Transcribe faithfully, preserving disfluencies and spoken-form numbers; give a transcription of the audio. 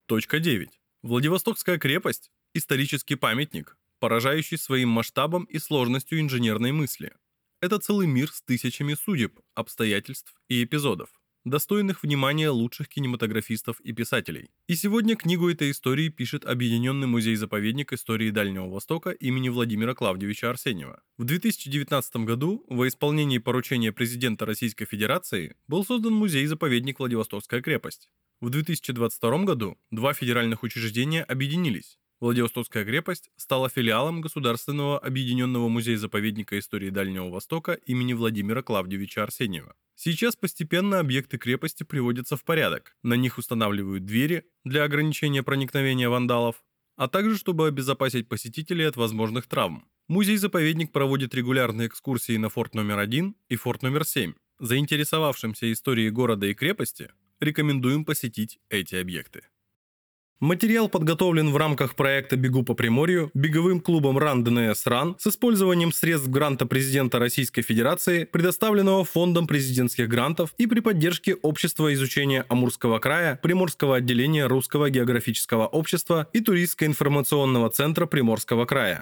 Точка девять. Владивостокская крепость – исторический памятник, поражающий своим масштабом и сложностью инженерной мысли. Это целый мир с тысячами судеб, обстоятельств и эпизодов, достойных внимания лучших кинематографистов и писателей. И сегодня книгу этой истории пишет Объединенный музей-заповедник истории Дальнего Востока имени Владимира Клавдевича Арсеньева. В две тысячи девятнадцатом году во исполнении поручения президента Российской Федерации был создан музей-заповедник Владивостокская крепость. В две тысячи двадцать втором году два федеральных учреждения объединились. Владивостокская крепость стала филиалом Государственного объединенного музея-заповедника истории Дальнего Востока имени Владимира Клавдевича Арсеньева. Сейчас постепенно объекты крепости приводятся в порядок. На них устанавливают двери для ограничения проникновения вандалов, а также чтобы обезопасить посетителей от возможных травм. Музей-заповедник проводит регулярные экскурсии на форт номер один и форт номер семь. Заинтересовавшимся историей города и крепости рекомендуем посетить эти объекты. Материал подготовлен в рамках проекта «Бегу по Приморью» беговым клубом Run ди эн эс Run с использованием средств гранта президента Российской Федерации, предоставленного Фондом президентских грантов и при поддержке Общества изучения Амурского края, Приморского отделения Русского географического общества и Туристско-информационного центра Приморского края.